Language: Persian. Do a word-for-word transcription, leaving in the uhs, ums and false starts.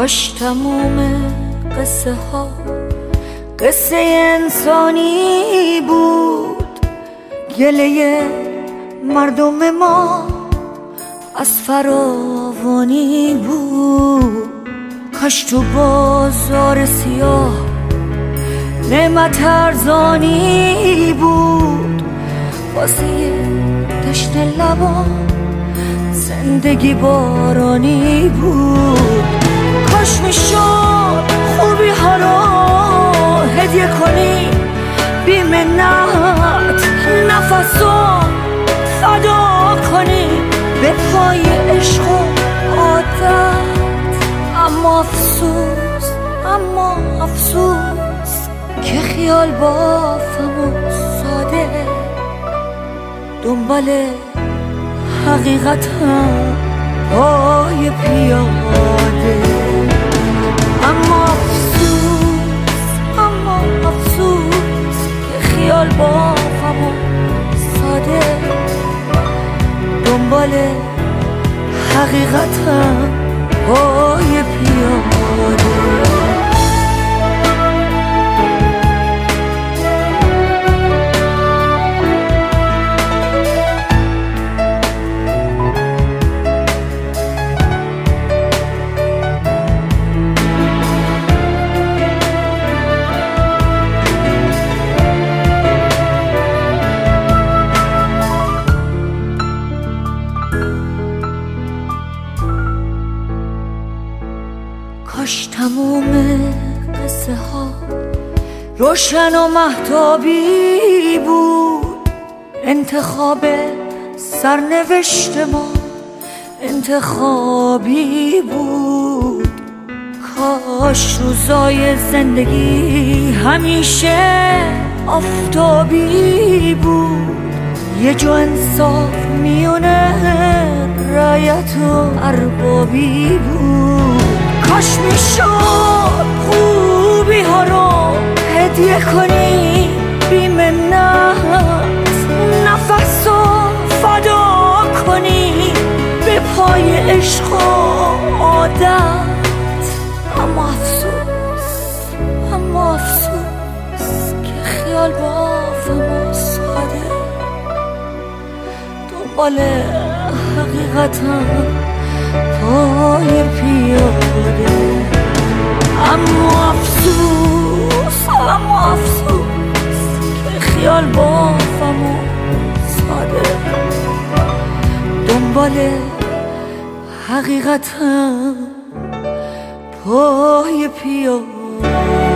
کاش تموم قصه ها قصه انسانی بود، گله مردم ما از فراوانی بود. کاش تو بازار سیاه نعمت ارزانی بود، واسه تشنه لبا زندگی بارانی بود. کاش میشد خوبی ها رو هدیه کنی بی منت، نفسو فدا کنی به پای عشق و عادت. اما افسوس اما افسوس که خیال بافم و ساده دنبال حقیقتم پای پیاده. اما افسوس اما افسوس که خیال بافم و ساده دنبال حقیقتم پای پیاده. کاش تموم قصه ها روشن و مهتابی بود، انتخاب سرنوشت ما انتخابی بود. کاش روزای زندگی همیشه آفتابی بود، یه جو انصاف میونه رعیت و اربابی بود. کاش میشد خوبی ها رو هدیه کنی بی منت، نفس و فدا کنی به پای عشق و عادت. اما افسوس اما افسوس که خیال بافم و ساده دنبال حقیقتم پای پیاده. اما افسوس اما افسوس که خیال بافم و ساده دنبال حقیقتم پای پیاده.